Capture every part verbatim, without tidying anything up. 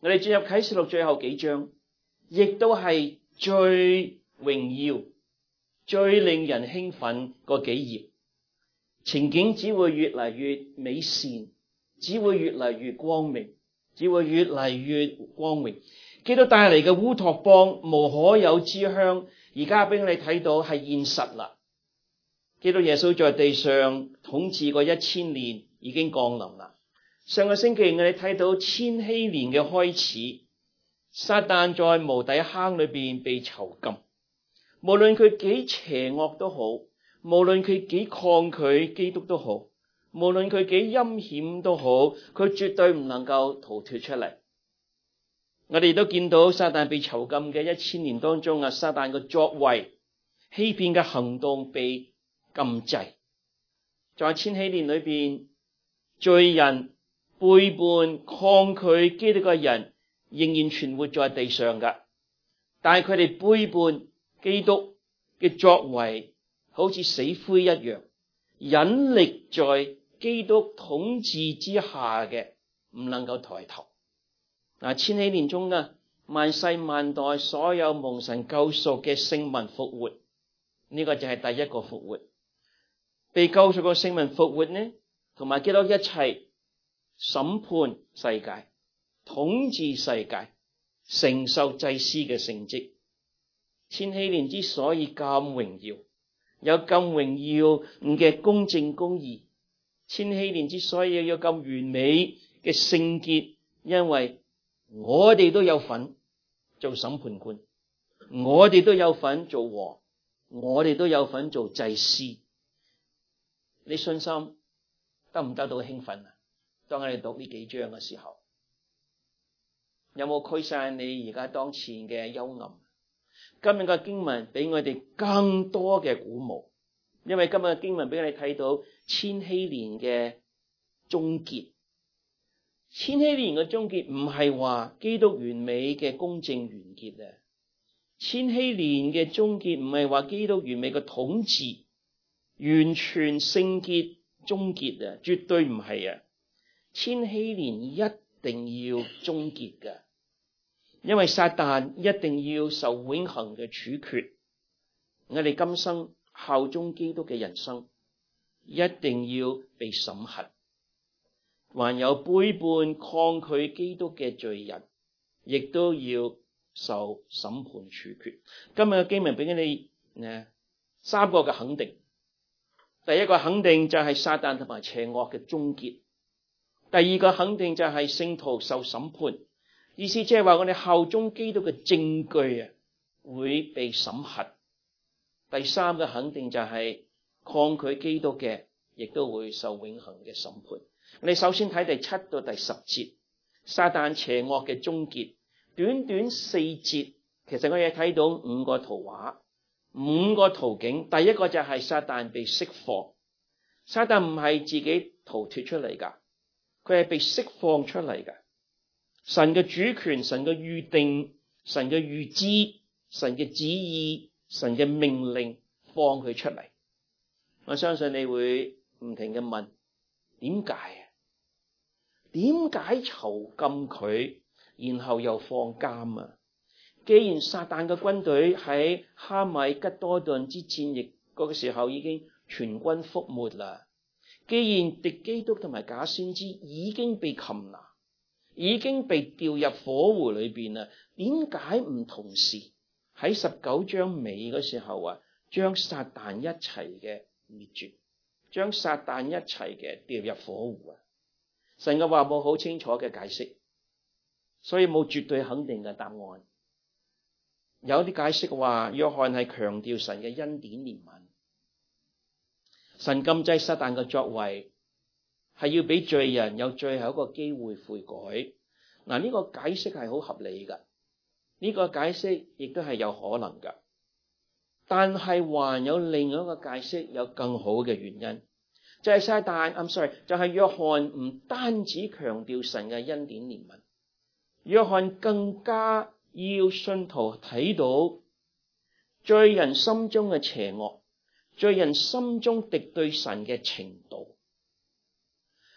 我哋進入啟示錄最後幾章，亦都係最榮耀、最令人興奮嗰幾頁，情景只會越嚟越美善，只會越嚟越光明，只會越嚟越光榮。基督帶嚟嘅烏托邦無可有之鄉，而家俾我哋睇到係現實啦。基督耶穌在地上統治過一千年，已經降臨啦。上個星期我哋睇到千禧年嘅開始，撒旦在無底坑裏邊被囚禁，無論佢幾邪惡都好，無論佢幾抗拒基督都好，無論佢幾陰險都好，佢絕對唔能夠逃脫出嚟。我哋都見到撒旦被囚禁嘅一千年當中啊，撒旦嘅作為、欺騙嘅行動被禁制。在千禧年裏邊，罪人、背叛、抗拒基督嘅人仍然存活在地上噶，但係佢哋背叛基督嘅作為好似死灰一樣，隱匿在基督統治之下嘅，唔能夠抬頭。嗱，千禧年中啊，萬世萬代所有蒙神救贖嘅聖民復活，呢、這個就係第一個復活。被救贖嘅聖民復活呢，同埋基督一齊審判世界、統治世界、承受祭司嘅聖職。千禧年之所以咁榮耀，有咁榮耀嘅公正公義，千禧年之所以有咁完美嘅聖潔，因為我哋都有份做審判官，我哋都有份做王，我哋都有份做祭司。你信心得唔得到興奮啊？當我哋讀呢幾章嘅時候，有冇驅散你而家當前嘅幽暗？今日嘅經文俾我哋更多嘅鼓舞，因為今日嘅經文俾我哋睇到千禧年嘅終結。千禧年嘅終結唔係話基督完美嘅公正完結啊！千禧年嘅終結唔係話基督完美嘅統治完全聖潔終結啊！絕對唔係啊！千禧年一定要終結嘅，因為撒旦一定要受永恆嘅處決。我哋今生效忠基督嘅人生一定要被審核。還有背叛抗拒基督嘅罪人，亦都要受審判處決。今日嘅經文俾你呢三個嘅肯定。第一個肯定就係撒旦同埋邪惡嘅終結。第二個肯定就係聖徒受審判，意思即係話我哋效忠基督嘅證據啊會被審核。第三個肯定就係抗拒基督嘅，亦都會受永恆嘅審判。我哋首先睇第七到第十節，撒旦邪惡嘅終結。短短四節，其實我哋睇到五個圖畫，五個途徑。第一個就係撒旦被釋放。撒旦唔係自己逃脫出嚟噶，佢係被釋放出嚟噶。神嘅主權、神嘅預定、神嘅預知、神嘅旨意、神嘅命令放佢出嚟。我相信你會唔停嘅問，點解啊？點解囚禁佢，然後又放監啊？既然撒旦嘅軍隊喺哈米吉多頓之戰役嗰個時候已經全軍覆沒啦，既然敵基督同埋假先知已經被擒拿，已經被掉入火湖裏邊啦，點解唔同時喺十九章尾嗰時候啊，將撒旦一齊嘅滅絕，將撒旦一齊嘅掉入火湖啊？神嘅話冇好清楚嘅解釋，所以冇絕對肯定嘅答案。有啲解釋話，約翰係強調神嘅恩典憐憫，神禁制撒旦嘅作為係要俾罪人有最後一個機會悔改。嗱，呢個解釋係好合理噶，呢個解釋亦都係有可能噶。但係還有另外一個解釋，有更好嘅原因。就係撒旦 I'm sorry 就係約翰唔單止強調神嘅恩典憐憫，約翰更加要信徒睇到罪人心中嘅邪惡，罪人心中敵對神嘅程度。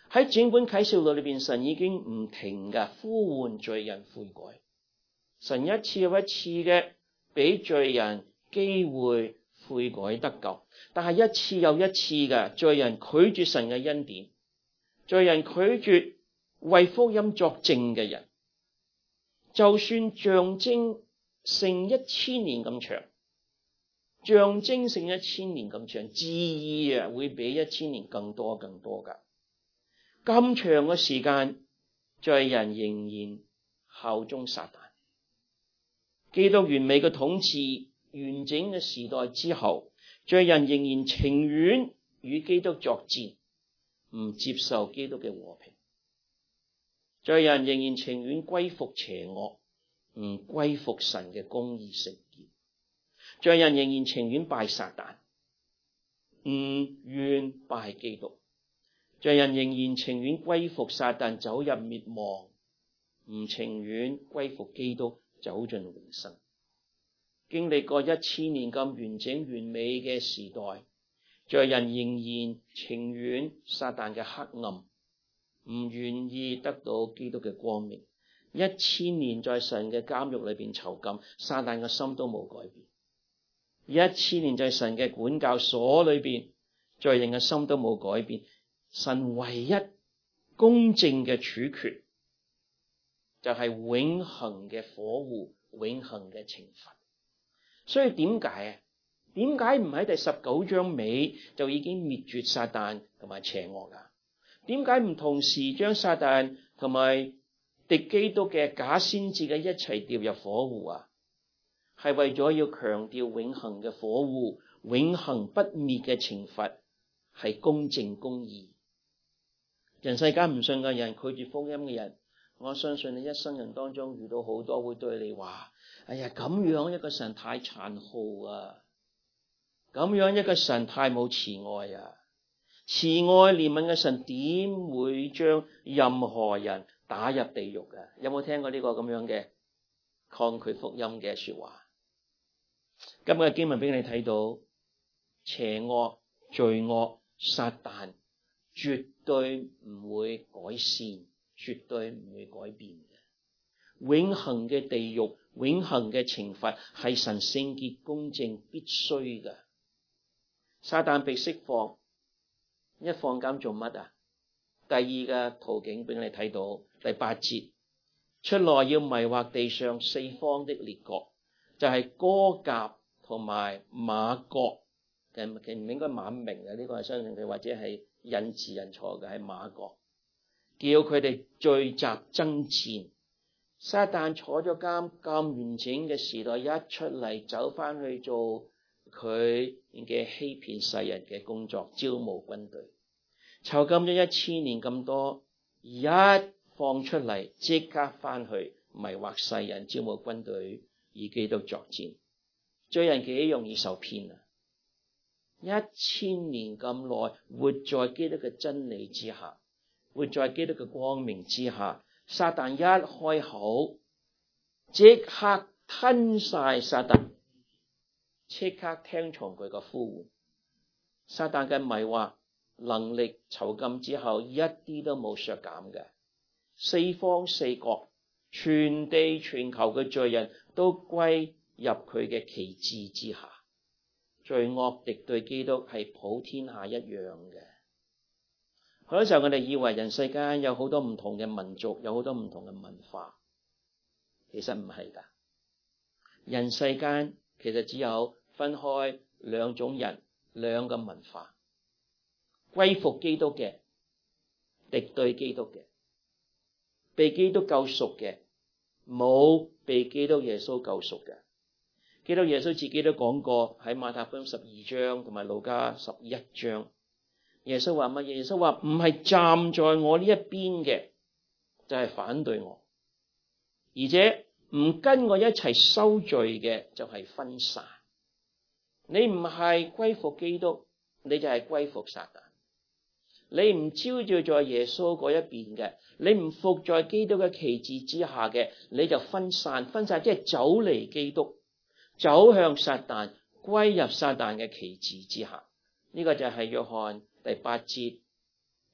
喺整本啟示錄裏邊，神已經唔停嘅呼喚罪人悔改。神一次又一次嘅俾罪人機會悔改得救，但係一次又一次嘅罪人拒絕神嘅恩典，罪人拒絕為福音作證嘅人，就算象徵成一千年咁長，象徵成一千年咁長，旨意啊會比一千年更多更多噶。咁長嘅時間，罪人仍然效忠撒旦。基督完美嘅統治完整嘅時代之後，罪人仍然情願與基督作戰，唔接受基督嘅和平。罪人仍然情願歸服邪惡，唔歸服神嘅公義聖潔。罪人仍然情願拜撒旦，唔願拜基督。罪人仍然情願歸服撒旦，走入滅亡，唔情願歸服基督，走進永生。經歷過一千年咁完整完美嘅時代，罪人仍然情願撒旦嘅黑暗，唔願意得到基督嘅光明。一千年在神嘅監獄裏邊囚禁，撒旦嘅心都冇改變。一千年在神嘅管教所裏邊，罪人嘅心都冇改變。神唯一公正嘅處決就係永恆嘅火湖，永恆嘅懲罰。所以點解啊？點解唔喺第十九章尾就已經滅絕撒旦同埋邪惡啊？點解唔同時將撒旦同埋敵基督嘅假先知嘅一齊掉入火湖啊？係為咗要強調永恆嘅火湖，永恆不滅嘅懲罰係公正公義。人世間唔信嘅人，拒絕福音嘅人，我相信你一生人當中遇到好多會對你話：哎呀，咁樣一個神太殘酷啊！咁樣一個神太冇慈愛啊！慈愛憐憫嘅神點會將任何人打入地獄啊？有冇聽過呢個咁樣嘅抗拒福音嘅說話？今日經文俾你睇到，邪惡、罪惡、撒旦絕對唔會改善，絕對唔會改變嘅。永恆嘅地獄，永恆嘅懲罰係神聖潔公正必須嘅。撒旦被釋放，一放監做乜啊？第二個途徑俾你睇到，第八節，出來要迷惑地上四方的列國，就係、是、歌革同埋瑪各，其實唔應該馬明嘅，呢、這個係相信佢或者係引詞引錯嘅，係瑪各，叫佢哋聚集爭戰。撒旦坐咗監咁完整嘅時代，一出嚟走翻去做佢嘅欺騙世人嘅工作，招募軍隊，囚禁咗一千年咁多，一放出嚟即刻翻去迷惑世人，招募軍隊以基督作戰。罪人幾容易受騙啊！一千年咁耐，活在基督嘅真理之下，活在基督嘅光明之下，撒旦一開口，即刻吞晒撒旦，即刻聽從佢嘅呼喚。撒旦嘅迷惑能力囚禁之後，一啲都冇削減嘅。四方四國，全地全球嘅罪人都歸入佢嘅旗幟之下。罪惡敵對基督係普天下一樣嘅。好多時候我哋以為人世間有好多唔同嘅民族，有好多唔同嘅文化，其實唔係噶。人世間其實只有分開兩種人，兩個文化，歸服基督嘅，敵對基督嘅，被基督救贖嘅，冇被基督耶穌救贖嘅。基督耶穌自己都講過，喺馬太福音十二章同埋路加十一章，耶穌話乜嘢？耶穌話唔係站在我呢一邊嘅就係反對我，而且唔跟我一齊收罪嘅就係分散。你唔係歸服基督，你就係歸服撒旦。你唔招聚在耶穌嗰一邊嘅，你唔服在基督嘅旗幟之下嘅，你就分散。分散即係走離基督，走向撒旦，歸入撒旦嘅旗幟之下。呢、這個就係約翰第八節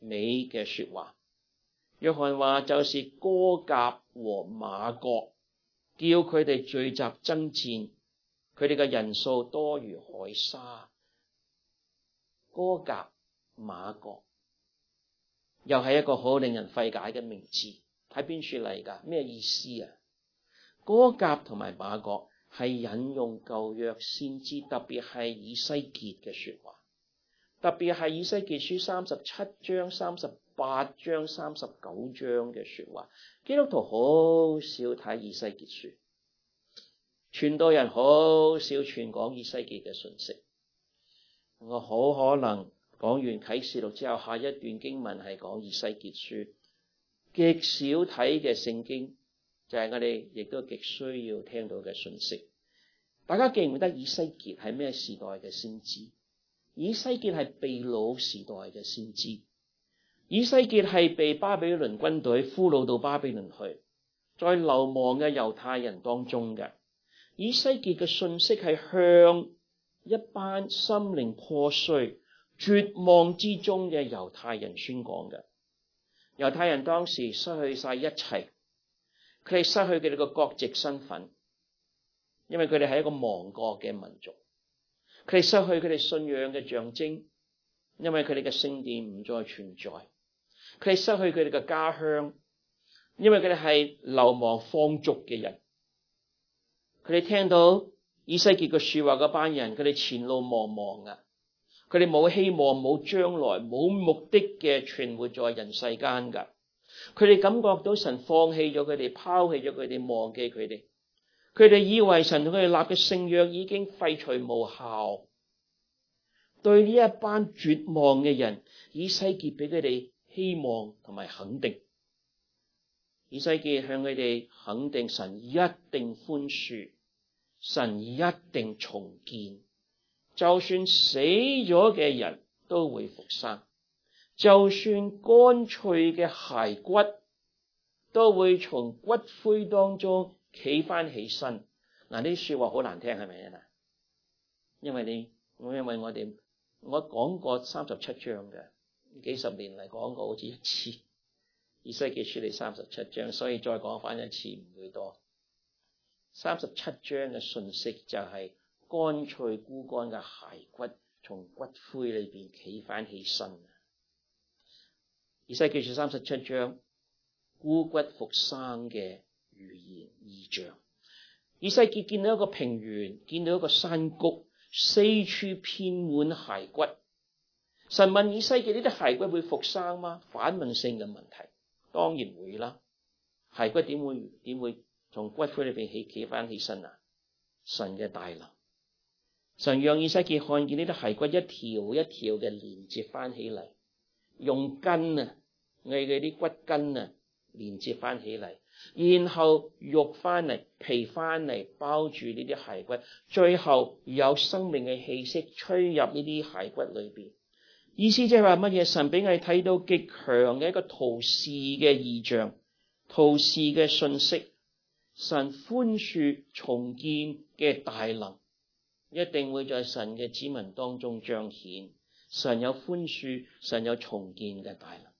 美嘅說話。約翰話就是歌革和瑪各，叫佢哋聚集爭戰，佢哋嘅人數多如海沙。歌革、瑪各又係一個好令人費解嘅名字，喺邊處嚟㗎？咩意思啊？歌革同埋瑪各係引用舊約先知，特別係以西結嘅說話，特別係以西結書三十七章、三十八章、三十九章嘅說話。基督徒好少睇以西結書，傳道人好少傳講以西結嘅信息。我好可能講完啟示錄之後，下一段經文係講以西結書。極少睇嘅聖經就係我哋亦都極需要聽到嘅信息。大家記唔記得以西結係咩時代嘅先知？以西結係被擄時代嘅先知。以西結係被巴比倫軍隊俘虜到巴比倫去，在流亡嘅猶太人當中嘅。以西結嘅信息係向一班心靈破碎、絕望之中嘅猶太人宣講嘅。猶太人當時失去晒一切，佢哋失去佢哋個國籍身份，因為佢哋係一個亡國嘅民族。佢哋失去佢哋信仰嘅象徵，因為佢哋嘅聖殿唔再存在。佢哋失去佢哋嘅家鄉，因為佢哋係流亡放逐嘅人。佢哋聽到以西結嘅說話嗰班人，佢哋前路茫茫啊！佢哋冇希望、冇將來、冇目的嘅存活在人世間噶。佢哋感覺到神放棄咗佢哋，拋棄咗佢哋，忘記佢哋。佢哋以為神同佢哋立嘅聖約已經廢除無效。對呢一班絕望嘅人，以西結俾佢哋希望同埋肯定。以西結向佢哋肯定神一定寬恕，神一定重建。就算死咗嘅人都會復生，就算乾脆嘅骸骨都會從骨灰當中企翻起身。嗱，呢啲說話好難聽，係咪啊？因為你，因為我哋，我講過三十七章嘅，幾十年嚟講過好似一次，以西結書嚟三十七章，所以再講翻一次唔會多。三十七章嘅信息就係、是。乾脆枯乾嘅骸骨從骨灰裏邊企翻起身。以西結書三十七章，枯骨復生嘅預言異象。以西結見到一個平原，見到一個山谷，四處遍滿骸骨。神問以西結：呢啲骸骨會復生嗎？反問性嘅問題，當然會啦。骸骨點會點會從骨灰裏邊起企翻起身啊？神嘅大能。神讓以西結看見呢啲骸骨一條一條嘅連接翻起嚟，用筋啊，我哋嘅啲骨筋啊連接翻起嚟，然後肉翻嚟，皮翻嚟包住呢啲骸骨，最後有生命嘅氣息吹入呢啲骸骨裏邊。意思即係話乜嘢？神俾我哋睇到極強嘅一個圖示嘅異象，圖示嘅信息，神寬恕重建嘅大能。一定會在神嘅子民當中彰顯，神有寬恕，神有重建嘅大能。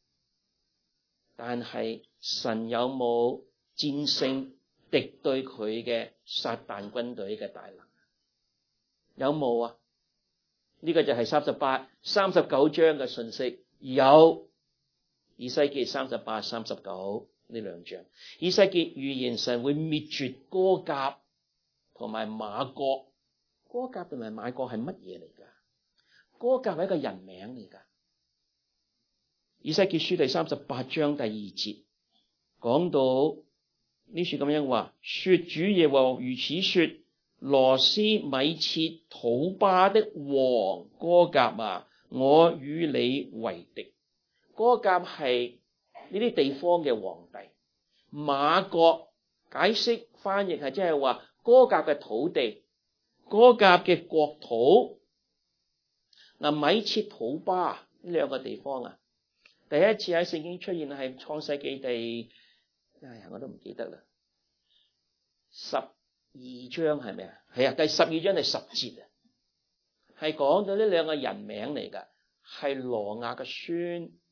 但係神有冇戰勝敵對佢嘅撒旦軍隊嘅大能？有冇啊？呢、這個就係三十八、三十九章嘅信息。有以西結三十八、三十九呢兩章。以西結預言神會滅絕歌革同埋瑪各。歌革同埋瑪各係乜嘢嚟噶？歌革係一個人名嚟噶。以西結書第三十八章第二節講到呢處咁樣話：說主耶和華如此說，羅斯米切土巴的王歌革啊，我與你為敵。歌革係呢啲地方嘅皇帝。瑪各解釋翻譯係即係話歌革嘅土地。歌革嘅國土。嗱，米切土巴呢兩個地方啊，第一次喺聖經出現係創世記第，哎呀我都唔記得啦，十二章係咪啊？係啊，第十二章第十節啊，係講到呢兩個人名嚟噶，係羅亞嘅孫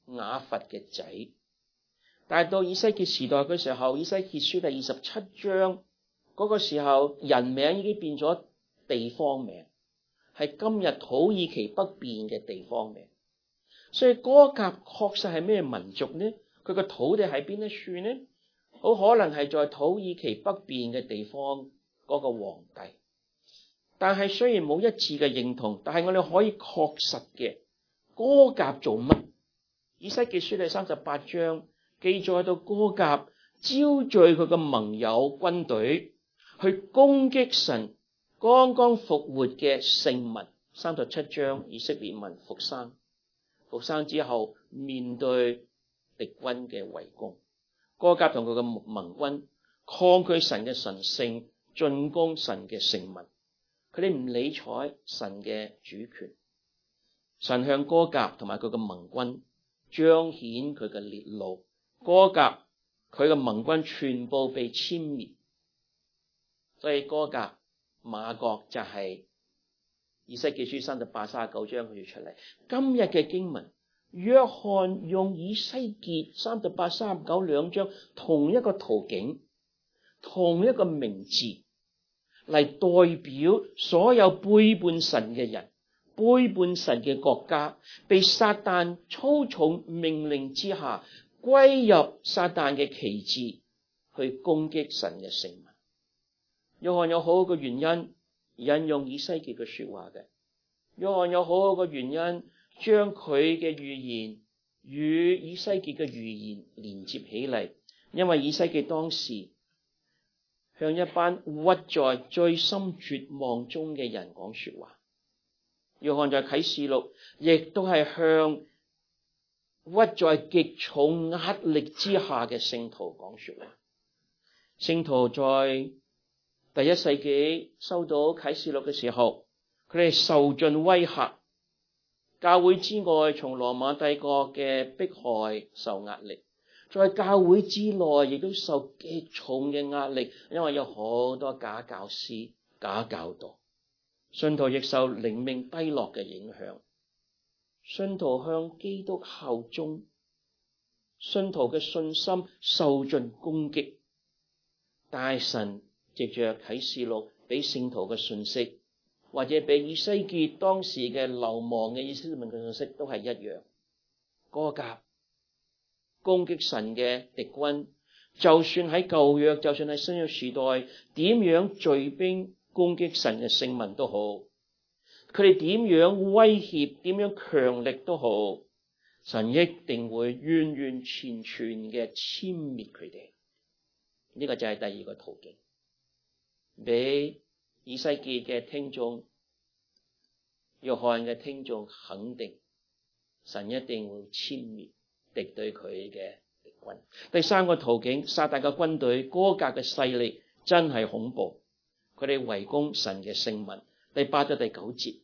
雅弗嘅仔。但係到以西結時代嘅時候，以西結書第二十七章嗰個時候，人名已經變咗地方名，係今日土耳其北邊嘅地方名。所以歌革確實係咩民族呢？佢個土地喺邊一處呢？好可能係在土耳其北邊嘅地方嗰個皇帝。但係雖然冇一致嘅認同，但係我哋可以確實嘅，歌革做乜？以西結書第三十八章記載到歌革招聚佢嘅盟友軍隊去攻擊神剛剛復活嘅聖民。三十七章以色列民復生，復生之後面對敵軍嘅圍攻，歌革同佢嘅盟軍抗拒神嘅神聖，進攻神嘅聖民。佢哋唔理睬神嘅主權，神向歌革同埋佢嘅盟軍彰顯佢嘅烈怒，歌革佢嘅盟軍全部被殲滅。所以歌革瑪各就係以西結書三十八、三十九章佢要出嚟。今日嘅經文，約翰用以西結三十八、三十九兩章同一個圖景，同一個名字嚟代表所有背叛神嘅人，背叛神嘅國家，被撒旦操縱命令之下歸入撒旦嘅旗幟，去攻擊神嘅聖民。約翰有好好嘅原因引用以西結嘅說話嘅，約翰有好好嘅原因將佢嘅預言與以西結嘅預言連接起嚟，因為以西結當時向一班屈在最深絕望中嘅人講說話，約翰在啟示錄亦都係向屈在極重壓力之下嘅聖徒講說話。聖徒在第一世紀收到啟示錄嘅時候，佢哋受盡威嚇，教會之外從羅馬帝國嘅迫害受壓力，在教會之內亦都受極重嘅壓力，因為有好多假教師、假教導，信徒亦受靈命低落嘅影響，信徒向基督效忠，信徒嘅信心受盡攻擊。但係神藉着啟示錄俾聖徒嘅信息，或者俾以西結當時嘅流亡嘅以色列民嘅信息都係一樣。歌革攻擊神嘅敵軍，就算喺舊約，就算喺新約時代，點樣聚兵攻擊神嘅聖民都好，佢哋點樣威脅，點樣強力都好，神一定會完完全全嘅殲滅佢哋。呢、這個就係第二個途徑，俾以西結嘅聽眾、約翰嘅聽眾肯定，神一定會殲滅敵對佢嘅敵軍。第三個途徑，撒旦嘅軍隊、歌革嘅勢力真係恐怖，佢哋圍攻神嘅聖民。第八到第九節，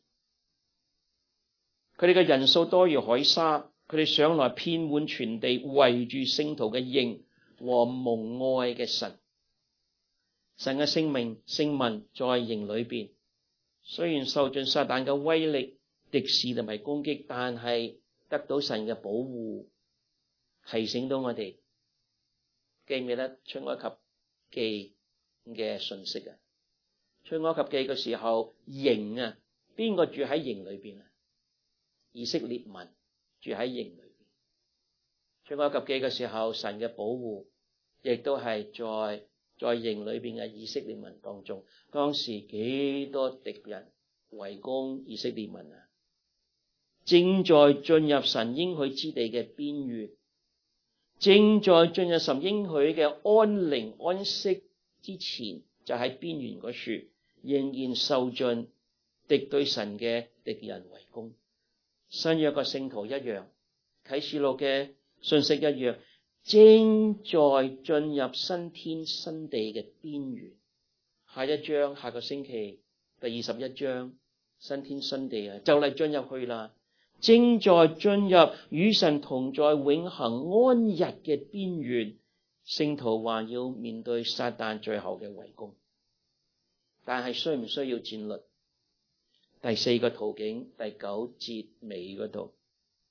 佢哋嘅人數多如海沙，佢哋上來遍滿全地，圍住聖徒嘅營和蒙愛嘅神。神嘅聖名聖民在營裏邊，雖然受盡撒旦嘅威力、敵視同埋攻擊，但係得到神嘅保護，提醒到我哋記唔記得出埃及記嘅信息啊？出埃及記嘅時候，營啊，邊個住喺營裏邊啊？以色列民住喺營裏邊。出埃及記嘅時候，神嘅保護亦都係在在營裏邊嘅以色列民當中。當時幾多敵人圍攻以色列民啊？正在進入神應許之地嘅邊緣，正在進入神應許嘅安寧安息之前，就喺邊緣嗰處仍然受盡敵對神嘅敵人圍攻。新約嘅聖徒一樣，啟示錄嘅信息一樣，正在進入新天新地嘅邊緣。下一章，下個星期第二十一章，新天新地啊，就嚟進入去啦，正在進入與神同在永恆安逸嘅邊緣。聖徒還要面對撒旦最後嘅圍攻，但係需唔需要戰略？第四個途徑，第九節尾嗰度，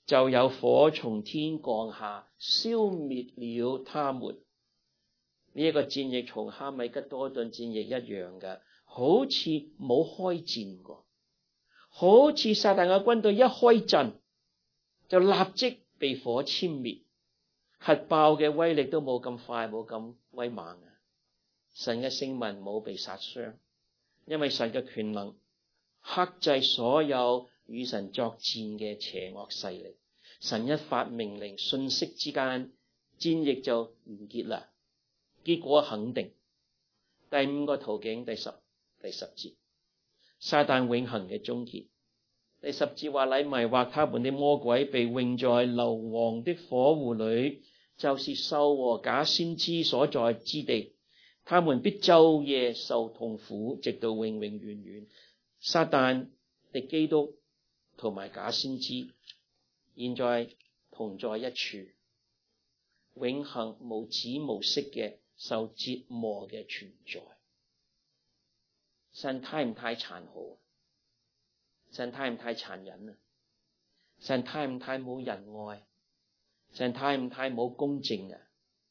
就有火從天降下，消滅了他們。呢、這、一個戰役從哈米吉多頓戰役一樣嘅，好似冇開戰過，好似撒旦嘅軍隊一開陣就立即被火殲滅，核爆嘅威力都冇咁快，冇咁威猛啊！神嘅聖民冇被殺傷，因為神嘅權能克制所有與神作戰嘅邪惡勢力。神一發命令，瞬息之間戰役就完結啦。結果肯定。第五個途徑，第十第十節，撒旦永恆嘅終結。第十節話，乃迷惑他們的魔鬼被扔在硫磺的火湖裏，就是獸和假先知所在之地，他們必晝夜受痛苦，直到永永遠遠。撒旦敵基督同埋假先知現在同在一處，永恆無止無息嘅受折磨嘅存在。神太唔太殘酷？神太唔太殘忍啊？神太唔太冇仁愛？神太唔太冇公正啊？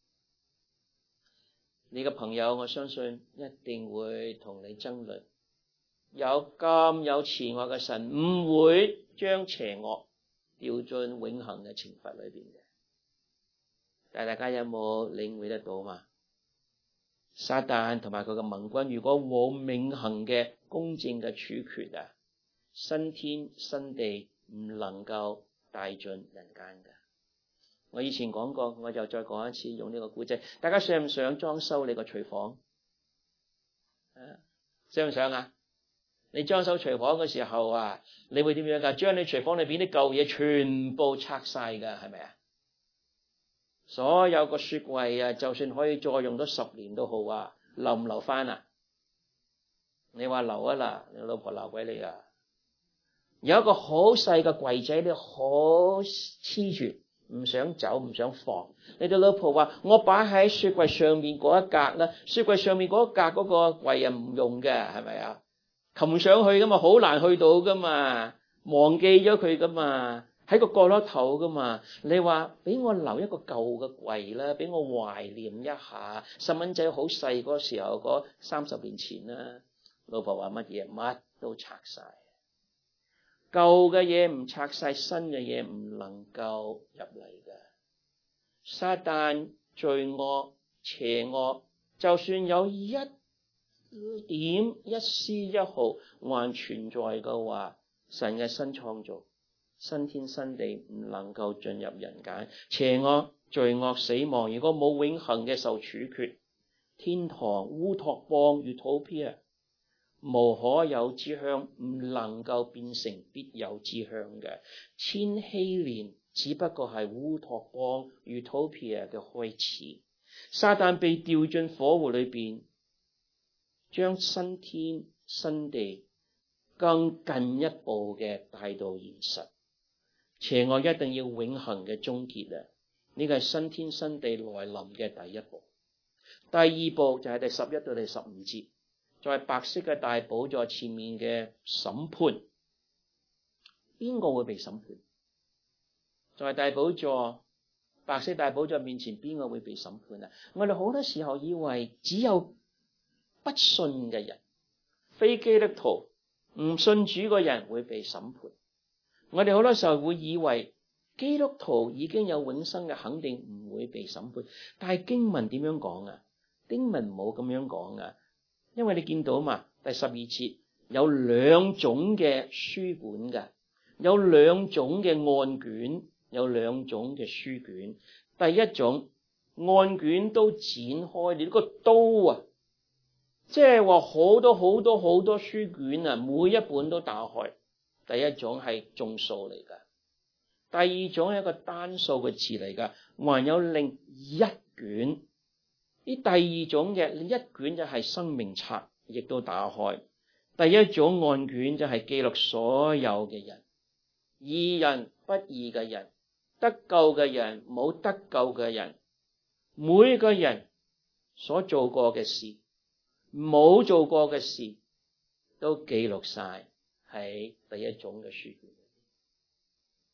你嘅朋友，我相信一定會同你爭論。有咁有慈愛嘅神，唔會將邪惡掉進永恆嘅懲罰裏邊嘅。但係大家有冇領會得到嘛？撒旦同埋佢嘅盟軍，如果冇永恆嘅公正嘅處決啊，新天新地唔能夠帶進人間嘅。我以前講過，我就再講一次，用呢個故仔。大家想唔想裝修你個廚房？啊，想唔想啊？你裝修廚房嘅時候啊，你會點樣噶？將你廚房裏邊啲舊嘢全部拆晒噶，係咪啊？所有個雪櫃啊，就算可以再用多十年都好啊，留唔留翻啊？你話留啊啦，你老婆鬧鬼你啊！有一個好細嘅櫃仔，你好黐住，唔想走，唔想放。你對老婆話：我擺喺雪櫃上面嗰一格啦，雪櫃上面嗰一格嗰個櫃啊唔用嘅，係咪啊？擒上去噶嘛，好難去到噶嘛，忘記咗佢噶嘛，喺個角落頭噶嘛。你話俾我留一個舊嘅櫃啦，俾我懷念一下細蚊仔好細嗰時候，嗰三十年前啦。老婆話乜嘢？乜都拆晒，舊嘅嘢唔拆晒，新嘅嘢唔能夠入嚟嘅。撒旦罪惡邪惡，就算有一點一絲一毫還存在嘅話，神嘅新創造新天新地唔能夠進入人間。邪惡罪惡死亡，如果冇永恆嘅受處決，天堂烏托邦 Utopia 無可有之鄉，唔能夠變成必有之鄉嘅。千禧年只不過係烏托邦 Utopia 嘅開始。撒旦被掉進火湖裏邊，將新天新地更進一步嘅帶到現實。邪惡一定要永恆嘅終結啊！呢個係新天新地來臨嘅第一步。第二步就係第十一到第十五節，在白色嘅大寶座前面嘅審判。邊個會被審判？在大寶座白色大寶座面前，邊個會被審判啊？我哋好多時候以為只有不信嘅人，非基督徒唔信主嘅人會被審判。我哋好多時候會以為基督徒已經有永生嘅，肯定唔會被審判。但係經文點樣講啊？經文冇咁樣講啊，因為你見到嘛，第十二節有兩種嘅書本嘅，有兩種嘅案卷，有兩種嘅書卷。第一種案卷都展開，你呢個刀啊，即係話好多好多好多書卷啊，每一本都打開。第一種係眾數嚟噶，第二種係一個單數嘅字嚟噶，還有另一卷。呢第二種嘅一卷就係生命冊，亦都打開。第一種案卷就係記錄所有嘅人，義人不義嘅人，得救嘅人冇得救嘅人，每個人所做過嘅事，冇做過嘅事，都記錄晒喺第一種嘅書卷。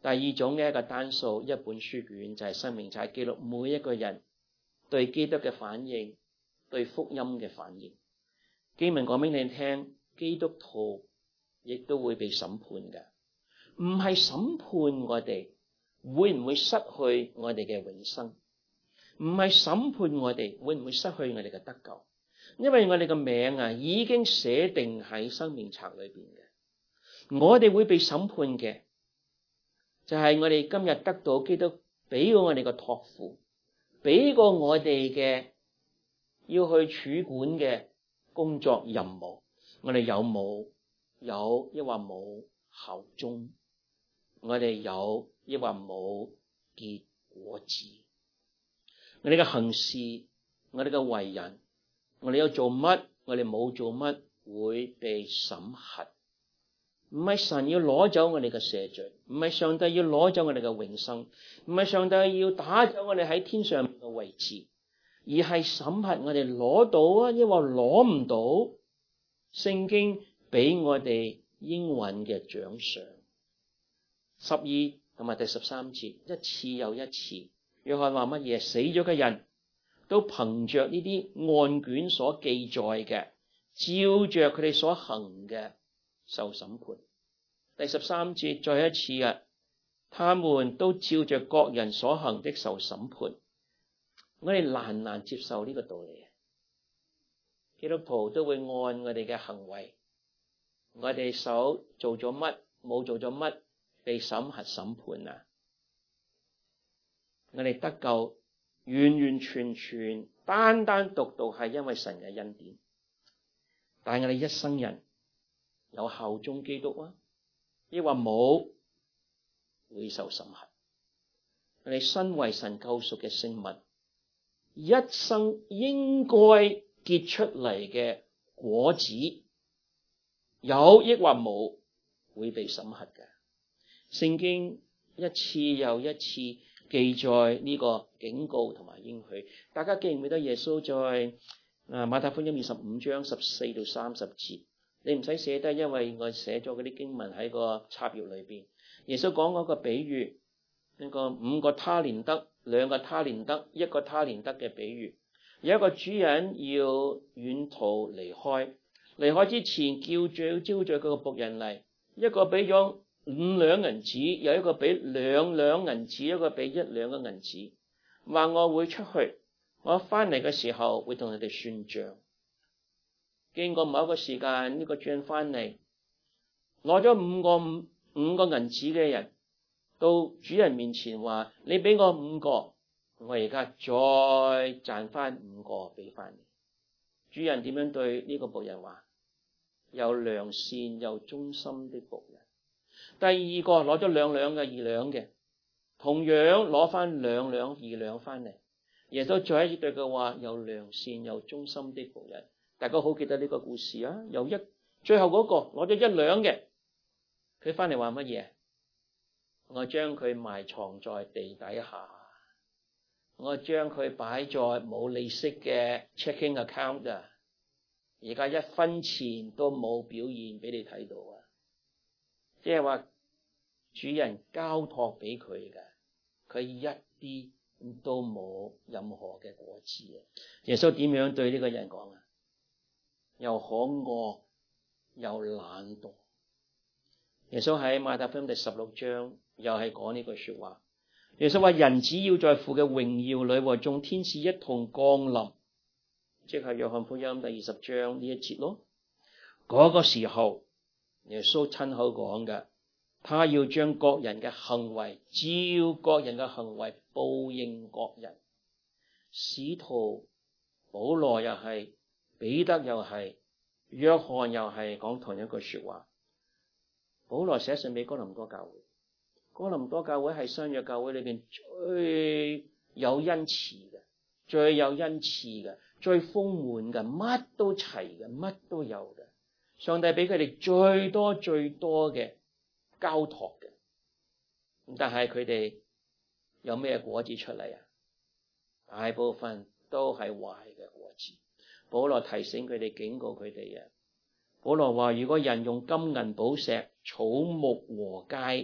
第二種嘅一個單數，一本書卷就係生命冊，記錄每一個人對基督嘅反應，對福音嘅反應。經文講俾你聽，基督徒亦都會被審判嘅，唔係審判我哋會唔會失去我哋嘅永生，唔係審判我哋會唔會失去我哋嘅得救，因為我哋嘅名啊已經寫定喺生命冊裏邊嘅。我哋會被審判嘅就係我哋今日得到基督俾過我哋嘅託付，俾過我哋嘅要去主管嘅工作任務，我哋有冇有抑或冇效忠，我哋有抑或冇結果子，我哋嘅行事，我哋嘅為人，我哋有做乜，我哋冇做乜，會被審核。唔係神要攞走我哋嘅赦罪，唔係上帝要攞走我哋嘅永生，唔係上帝要打走我哋喺天上嘅位置，而係審核我哋攞到啊，抑或攞唔到聖經俾我哋應允嘅獎賞。十二同埋第十三節，一次又一次，約翰話乜嘢？死咗嘅人都憑着呢啲案卷所記載嘅，照着佢哋所行嘅受審判。第十三節再一次啊，他們都照着各人所行的受審判。我哋難唔難接受呢個道理？基督徒都會按我哋嘅行為，我哋手做咗乜，冇做咗乜，被審核審判啊！我哋得救完完全全單單獨獨係因為神嘅恩典，但係我哋一生人有效忠基督啊，抑或冇，會受審核。我哋身為神救贖嘅聖民，一生應該結出嚟嘅果子，有抑或冇，會被審核嘅。聖經一次又一次記載呢個警告同埋應許。大家記唔記得耶穌在啊馬太福音二十五章十四到三十節？你唔使寫低，因為我寫咗嗰啲經文喺個插頁裏邊。耶穌講嗰個比喻，一個五個他連得、兩個他連得、一個他連得嘅比喻。有一個主人要遠途離開，離開之前叫住招住佢個僕人嚟，一個俾咗五兩銀子，有一個俾兩兩銀子，一個俾一兩個銀子，話我會出去，我翻嚟嘅時候會同你哋算賬。經過某一個時間，呢、這個主人翻嚟，攞咗五個五五個銀子嘅人到主人面前話：你俾我五個，我而家再賺翻五個俾翻你。主人點樣對呢個僕人話？有良善又忠心的僕人。第二個攞咗兩兩嘅二兩嘅，同樣攞翻兩兩二兩翻嚟。耶穌再一次對佢話：有良善又忠心的僕人。大家好記得呢個故事啊！有一最後嗰個攞咗一兩嘅，佢翻嚟話乜嘢？我將佢埋藏在地底下，我將佢擺在冇利息嘅 checking account 啊！而家一分錢都冇表現俾你睇到啊！即係話主人交託俾佢嘅，佢一啲都冇任何嘅果子啊！耶穌點樣對呢個人講啊？又可惡又懶惰。耶穌喺馬太福音第十六章又係講呢句說話。耶穌話：人子要在父嘅榮耀裏和眾天使一同降臨，即係約翰福音第二十章呢一節咯。嗰、那個時候，耶穌親口講嘅，他要將各人嘅行為照各人嘅行為報應各人。使徒保羅又係。彼得又係，約翰又係講同一句說話。保羅寫信俾哥林多教會，哥林多教會係新約教會裏邊最有恩慈嘅，最有恩賜嘅，最豐滿嘅，乜都齊嘅，乜都有嘅。上帝俾佢哋最多最多嘅交託嘅，但係佢哋有咩果子出嚟啊？大部分都係壞嘅果子。保羅提醒佢哋，警告佢哋啊！保羅話：如果人用金銀寶石、草木禾秸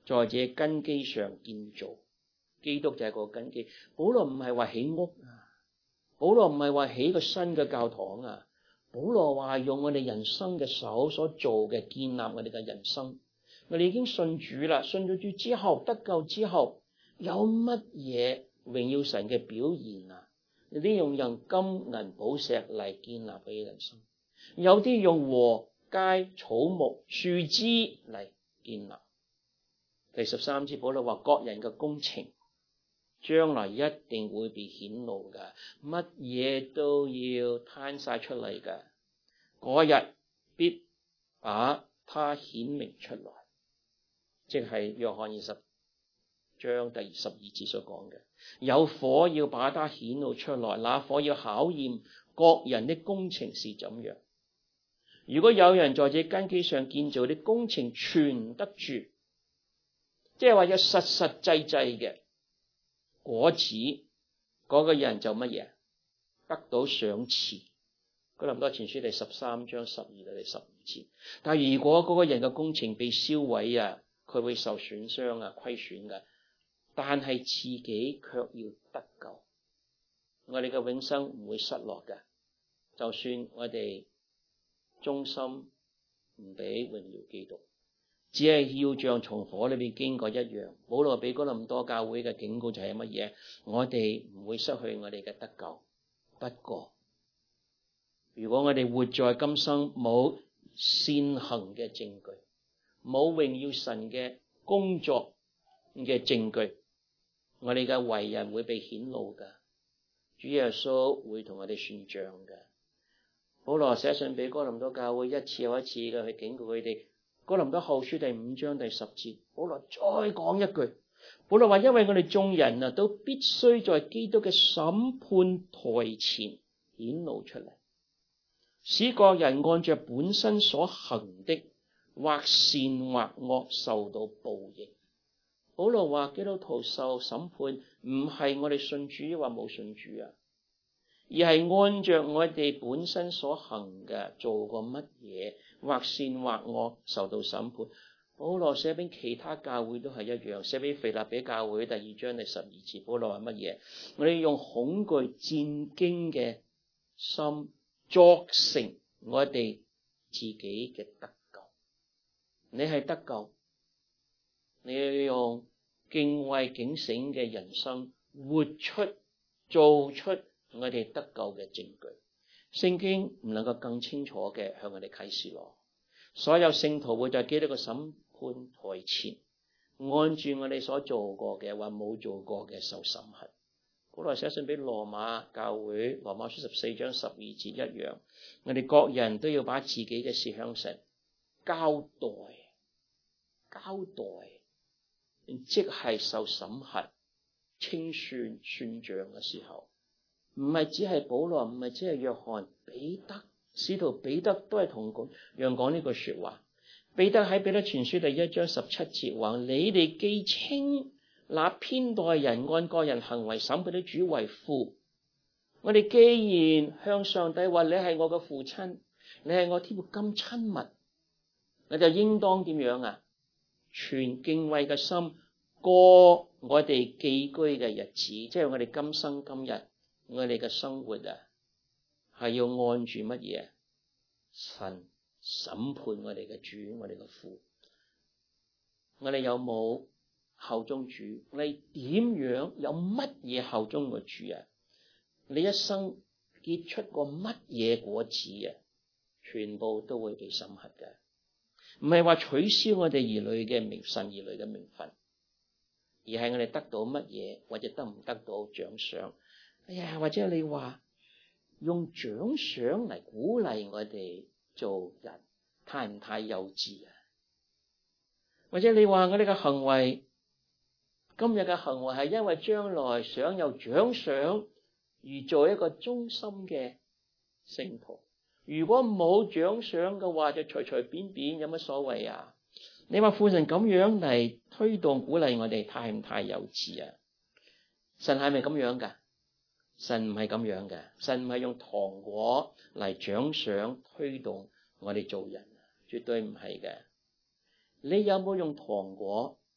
在這根基上建造。基督就係個根基。保羅唔係話起屋啊，保羅唔係話起個新嘅教堂啊，保羅話用我哋人生嘅手所做嘅建立我哋嘅人生。我哋已經信主啦，信咗主之後得救之後，有乜嘢榮耀神嘅表現啊？有啲用人金銀寶石嚟建立佢嘅人生，有啲用禾秸草木樹枝嚟建立。第十三節保羅話各人嘅工程將來一定會被顯露噶，乜嘢都要攤晒出嚟噶，嗰日必把它顯明出來，即係約翰二十章第十二節所講嘅，有火要把它顯露出來，那火要考驗各人的工程是怎樣。如果有人在這根基上建造的工程存得住，即係話有實實際際嘅果子，嗰個人就乜嘢？得到賞賜。哥林多前書第十三章十二到第十五節。但係如果嗰個人嘅工程被燒毀啊，佢會受損傷啊、虧損嘅。但係自己卻要得救，我哋嘅永生唔會失落嘅。就算我哋忠心唔俾榮耀基督，只係要像從火裏邊經過一樣。保羅俾哥林多教會嘅警告就係乜嘢？我哋唔會失去我哋嘅得救。不過如果我哋活在今生冇善行嘅證據，冇榮耀神嘅工作嘅證據，我哋嘅為人會被顯露㗎。主耶穌會同我哋算賬㗎。保羅寫信俾哥林多教會，一次又一次嘅去警告佢哋。哥林多後書第五章第十節，保羅再講一句，保羅話因為我哋眾人啊都必須在基督嘅審判台前顯露出嚟，使各人按着本身所行的或善或惡受到報應。保羅話基督徒受審判唔係我哋信主或冇信主啊，而係按着我哋本身所行嘅做過乜嘢，或善或惡受到審判。保羅寫俾其他教會都係一樣，寫俾腓立比教會第二章第十二節，保羅話乜嘢？我哋用恐懼戰驚嘅心作成我哋自己嘅得救。你係得救，你要用敬畏警醒嘅人生活出做出我哋得救嘅證據。聖經唔能夠更清楚嘅向我哋啟示咯。所有聖徒會在基督嘅審判台前，按住我哋所做過嘅或冇做過嘅受審核。保羅寫信俾羅馬教會，羅馬書十四章十二節一樣，我哋各人都要把自己嘅事向神交代，交代，即係受審核、清算、算賬嘅時候，唔係只係保羅，唔係只係約翰，彼得、使徒彼得都係同樣講呢句說話。彼得喺彼得前書第一章十七節話：你哋既稱那偏待人按個人行為審判的主為父，我哋既然向上帝話你係我嘅父親，你係我天父咁親密，我就應當點樣啊？全敬畏嘅心過我哋寄居嘅日子，即係我哋今生今日我哋嘅生活啊，係要按住乜嘢？神審判我哋嘅主，我哋嘅父。我哋有冇效忠主？你點樣有乜嘢效忠個主啊？你一生結出過乜嘢果子啊？全部都會被審核嘅。唔係話取消我哋兒女嘅名神兒女嘅名分，而係我哋得到乜嘢或者得唔得到獎賞。哎呀，或者你話用獎賞嚟鼓勵我哋做人，太唔太幼稚啊？或者你話我哋嘅行為，今日嘅行為係因為將來想有獎賞而做一個忠心嘅聖徒。如果冇獎賞嘅話，就隨隨便便有乜所謂啊？你話父神咁樣嚟推動鼓勵我哋，太唔太幼稚啊？神係咪咁樣噶？神唔係咁樣嘅，神唔係用糖果嚟獎賞推動我哋做人，絕對唔係嘅。你有冇用糖果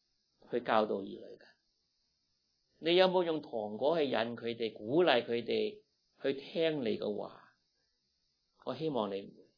去教導兒女㗎？你有冇用糖果去引佢哋，鼓勵佢哋去聽你嘅話？我希望你唔會。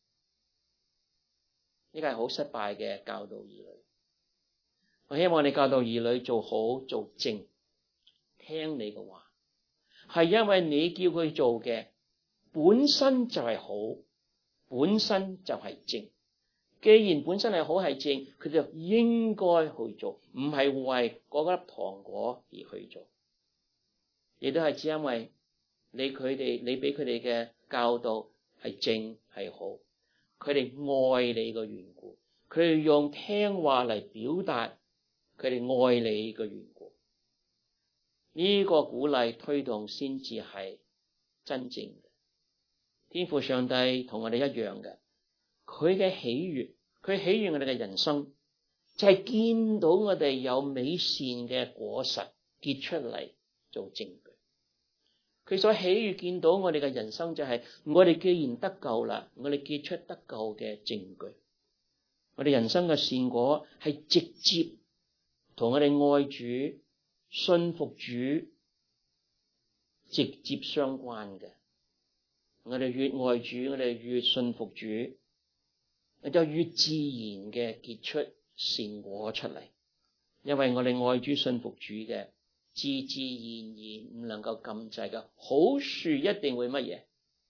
呢個係好失敗嘅教導兒女。我希望你教導兒女做好做正，聽你嘅話，係因為你叫佢做嘅本身就係好，本身就係正。既然本身係好係正，佢就應該去做，唔係為嗰粒糖果而去做。亦都係只因為你佢哋你俾佢哋嘅教導係正係好，佢哋愛你嘅緣故，佢哋用聽話嚟表達佢哋愛你嘅緣故。呢個鼓勵推動先至係真正嘅。天父上帝同我哋一樣嘅，佢嘅喜悅，佢喜悅我哋嘅人生，就係見到我哋有美善嘅果實結出嚟做證據。佢所喜悅見到我哋嘅人生就係，我哋既然得救啦，我哋結出得救嘅證據。我哋人生嘅善果係直接同我哋愛主、信服主直接相關嘅。我哋越愛主，我哋越信服主，就越自然嘅結出善果出嚟。因為我哋愛主、信服主嘅，自自然然唔能夠禁制嘅好樹一定會乜嘢？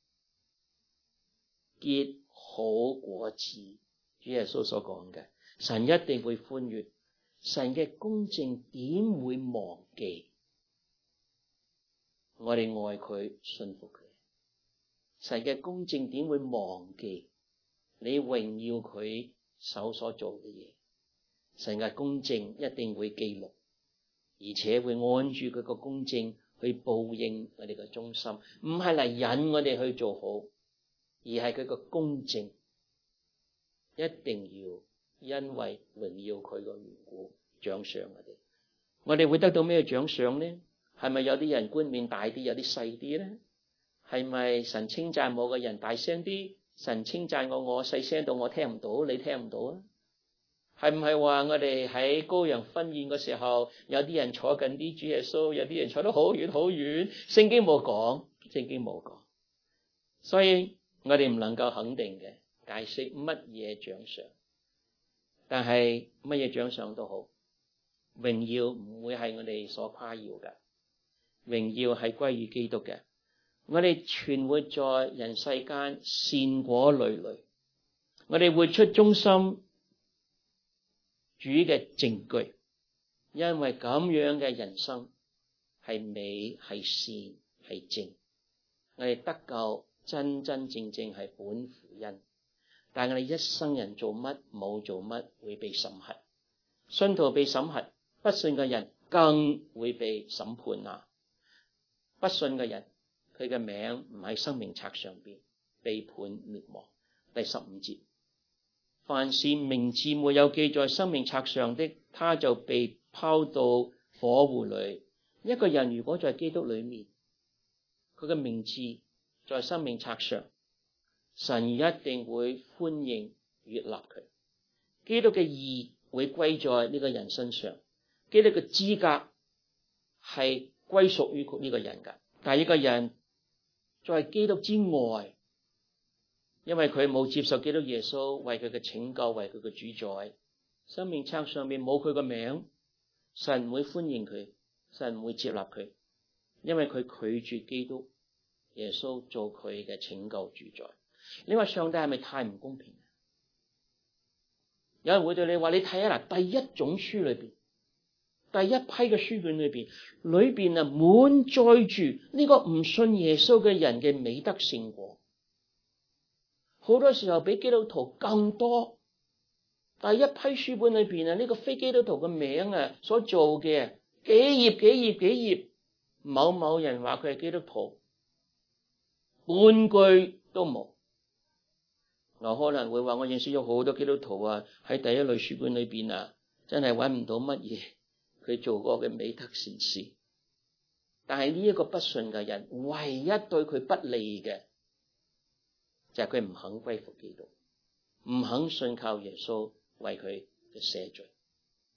結好果子。主耶穌所講嘅，神一定會歡悅。神嘅公正點會忘記我哋愛佢、信服佢？神嘅公正點會忘記你榮耀佢手所做嘅嘢？神嘅公正一定會記錄，而且會按住佢個公正去報應我哋嘅忠心，唔係嚟引我哋去做好，而係佢個公正一定要因為榮耀佢個緣故獎賞我哋。我哋會得到咩獎賞呢？係咪有啲人冠冕大啲，有啲細啲呢？係咪神稱讚我嘅人大聲啲，神稱讚我我細聲到我聽唔到，你聽唔到啊？係唔係話我哋喺羔羊婚宴嘅時候，有啲人坐近啲主耶穌，有啲人坐得好遠好遠？聖經冇講，聖經冇講，所以我哋唔能夠肯定嘅解釋乜嘢獎賞。但係乜嘢獎賞都好，榮耀唔會係我哋所誇耀嘅，榮耀係歸於基督嘅。我哋存活在人世間，善果累累，我哋活出忠心主嘅證據，因為咁樣嘅人生係美係善係正。我哋得救真真正正係本乎恩，但係我哋一生人做乜冇做乜會被審核，信徒被審核，不信嘅人更會被審判啊！不信嘅人佢嘅名唔喺生命冊上邊，被判滅亡。第十五節，凡是名字沒有記在生命冊上的，他就被拋到火湖裏。一個人如果在基督裏面，佢嘅名字在生命冊上，神一定會歡迎悅納佢。基督嘅義會歸在呢個人身上，基督嘅資格係歸屬於呢個人噶。但係呢個人在基督之外，因為佢冇接受基督耶穌為佢嘅拯救，為佢嘅主宰，生命冊上面冇佢個名，神唔會歡迎佢，神唔會接納佢，因為佢拒絕基督耶穌做佢嘅拯救主宰。你話上帝係咪太唔公平？有人會對你話，你睇下嗱，第一種書裏邊，第一批嘅書卷裏邊，裏邊啊滿載住呢個唔信耶穌嘅人嘅美德善果，好多時候比基督徒更多。第一批書本裏邊啊，呢個非基督徒嘅名啊所做嘅幾頁幾頁幾頁，某某人話佢係基督徒，半句都冇。我可能會話，我認識咗好多基督徒啊，喺第一類書本裏邊啊，真係揾唔到乜嘢佢做過嘅美德善事。但係呢一個不信嘅人，唯一對佢不利嘅就係佢唔肯歸服基督，唔肯信靠耶穌為佢嘅赦罪。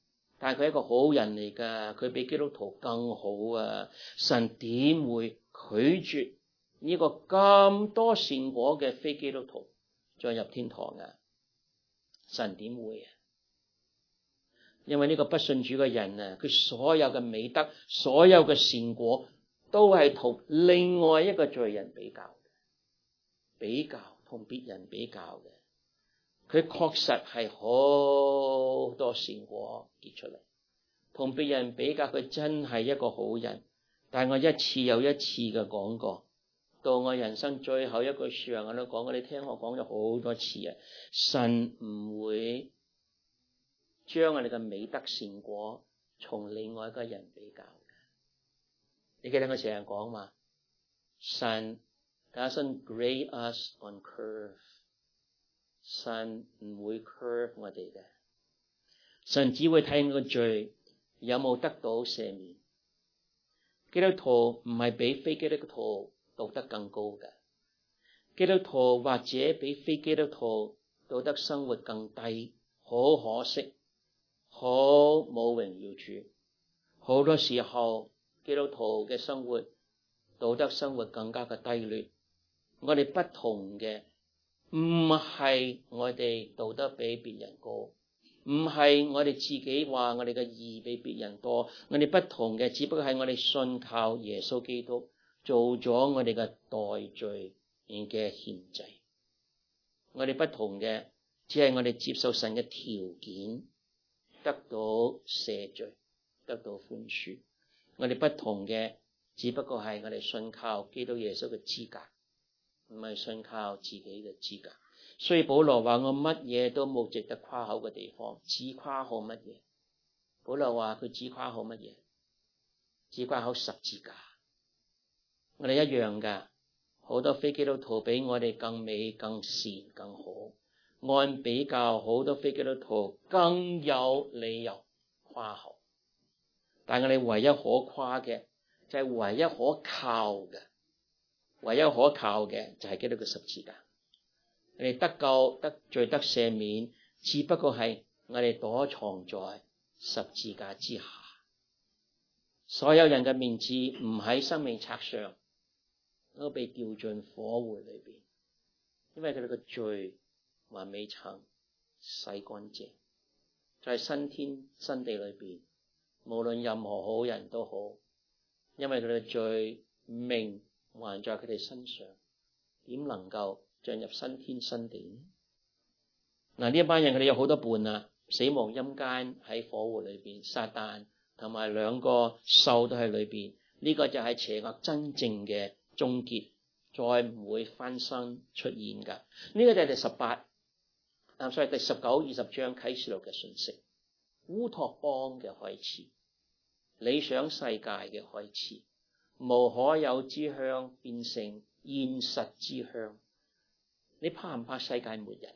但係佢係一個好人嚟㗎，佢比基督徒更好啊！神點會拒絕呢個咁多善果嘅非基督徒再入天堂啊？神點會啊？因為呢個不信主嘅人啊，佢所有嘅美德、所有嘅善果都係同另外一個罪人比較，比較同別人比較嘅。佢確實係好多善果結出嚟，同別人比較，佢真係一個好人。但係我一次又一次嘅講過，到我人生最後一句說話我都講過，你聽我講咗好多次啊！神唔會將我哋嘅美德善果從另外一個人比較嘅。你記得我成日講嘛？神 doesn't grade us on curve。神唔會 curve 我哋嘅，神只會睇我個罪有冇得到赦免。基督徒唔係比非基督徒道德更高嘅，基督徒或者比非基督徒道德生活更低，好可惜，好冇榮耀主。好多時候基督徒嘅生活道德生活更加嘅低劣。我哋不同嘅唔係我哋道德比別人高，唔係我哋自己話我哋嘅義比別人多，我哋不同嘅只不過係我哋信靠耶穌基督做咗我哋嘅代罪嘅獻祭。我哋不同嘅只係我哋接受神嘅條件，得到赦罪，得到寬恕。我哋不同嘅只不過係我哋信靠基督耶穌嘅資格，唔係信靠自己嘅資格。所以保羅話我乜嘢都冇值得誇口嘅地方，只誇口乜嘢？保羅話佢只誇口乜嘢？只誇口十字架。我哋一樣噶，好多非基督徒比我哋更美、更善、更好。按比較，好多非基督徒更有理由誇口。但係我哋唯一可誇嘅就係唯一可靠嘅。唯一可靠嘅就係基督嘅十字架，我哋得救得罪得赦免，只不過係我哋躲藏在十字架之下。所有人嘅名字唔喺生命冊上，都被掉進火湖裏邊，因為佢哋嘅罪還未曾洗乾淨。在新天新地裏邊，無論任何好人都好，因為佢哋嘅罪命還在佢哋身上，點能夠進入新天新地呢？嗱，呢一班人佢哋有好多伴啊，死亡陰間喺火湖裏邊，撒旦同埋兩個獸都喺裏邊。呢、這個就係邪惡真正嘅終結，再唔會翻身出現噶。呢、這個就係第十八，啊，所以第十九、二十章啟示錄嘅信息，烏托邦嘅開始，理想世界嘅開始。無可有之鄉變成現實之鄉，你怕唔怕世界末日？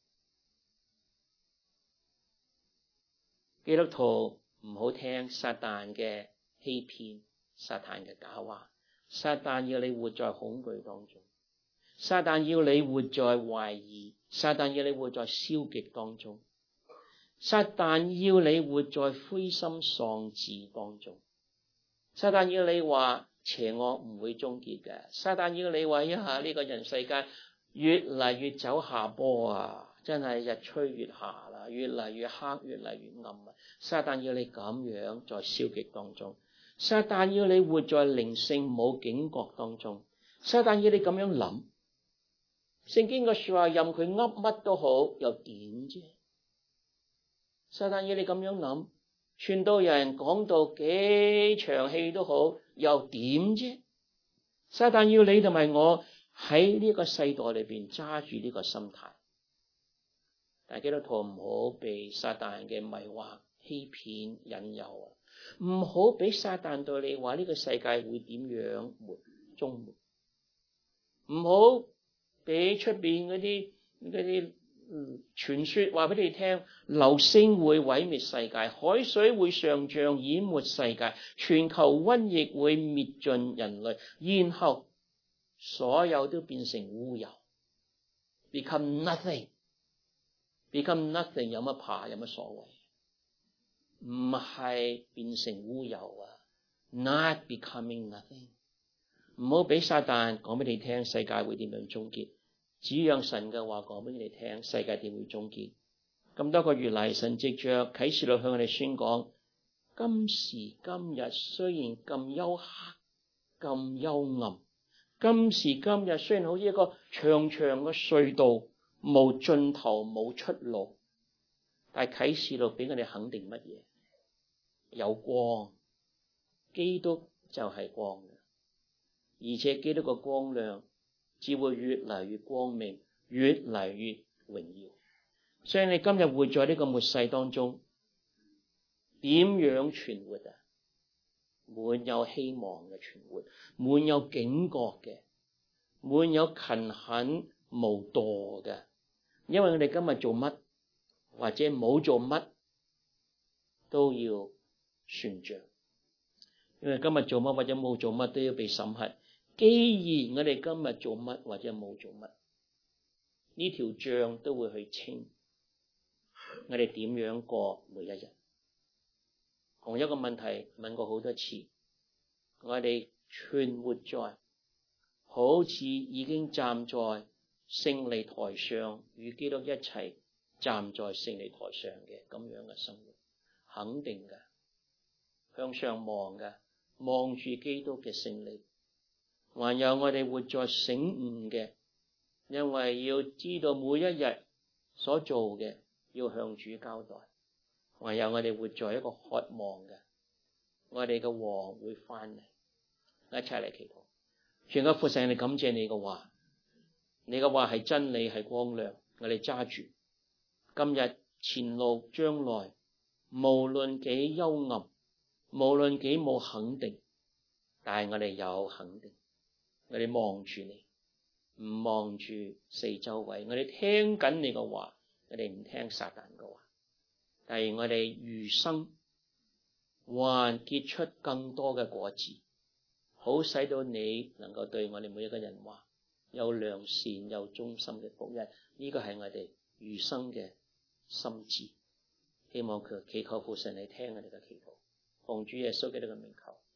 基督徒唔好聽撒旦嘅欺騙，撒旦嘅假話。撒旦要你活在恐懼當中，撒旦要你活在懷疑，撒旦要你活在消極當中，撒旦要你活在灰心喪志當中。撒旦要你話邪惡唔會終結嘅，撒旦要你話一下呢個人世界越嚟越走下坡啊，真係日趨越下啦，越嚟越黑，越嚟越暗啊！撒旦要你咁樣在消極當中，撒旦要你活在靈性冇警覺當中，撒旦要你咁樣諗。聖經嘅說話任佢噏乜都好，又點啫？撒旦要你咁樣諗。傳道人講到幾長氣都好，又點啫？撒旦要你同埋我喺呢個世代裏邊揸住呢個心態，但係基督徒唔好被撒旦嘅迷惑、欺騙、引誘啊！唔好俾撒旦對你話呢個世界會點樣末終末，唔好俾出邊嗰啲嗰啲。嗯，傳說話俾你聽，流星會毀滅世界，海水會上漲淹沒世界，全球瘟疫會滅盡人類，然後所有都變成烏有 ，become nothing，become nothing， 有乜怕？有乜所謂？ 唔係變成烏有啊 ，not becoming nothing。唔好俾撒旦講俾你聽世界會點樣終結，只讓神嘅話講俾你聽世界點會終結。咁多個月嚟，神藉着啟示錄向我哋宣講，今時今日雖然咁幽黑、咁幽暗，今時今日雖然好似一個長長嘅隧道，冇盡頭、冇出路，但係啟示錄俾我哋肯定乜嘢？有光，基督就係光嘅，而且基督個光亮只會越嚟越光明，越嚟越榮耀。所以你今日活在呢個末世當中，點樣存活啊？滿有希望嘅存活，滿有警覺嘅，滿有勤懇無惰嘅。因為我哋今日做乜或者冇做乜都要算賬，因為今日做乜或者冇做乜都要被審核。既然我哋今日做乜或者冇做乜，呢條賬都會去清。我哋點樣過每一日？同一個問題問過好多次，我哋存活在好似已經站在勝利台上，與基督一齊站在勝利台上嘅咁樣嘅生活，肯定嘅，向上望嘅，望住基督嘅勝利。還有我哋活在醒悟嘅，因為要知道每一日所做嘅要向主交代。還有我哋活在一個渴望嘅，我哋嘅王會翻嚟，一齊嚟祈禱。全個父神，我哋感謝你嘅話，你嘅話係真理，係光亮，我哋揸住。今日前路將來，無論幾幽暗，無論幾冇肯定，但係我哋有肯定。我哋望住你，唔望住四周圍。我哋聽緊你嘅話，我哋唔聽撒旦嘅話。但係我哋餘生還結出更多嘅果子，好使到你能夠對我哋每一個人話，有良善有忠心嘅僕人。呢個係我哋餘生嘅心志。希望佢祈求父神你聽我哋嘅祈禱，奉主耶穌基督嘅名求。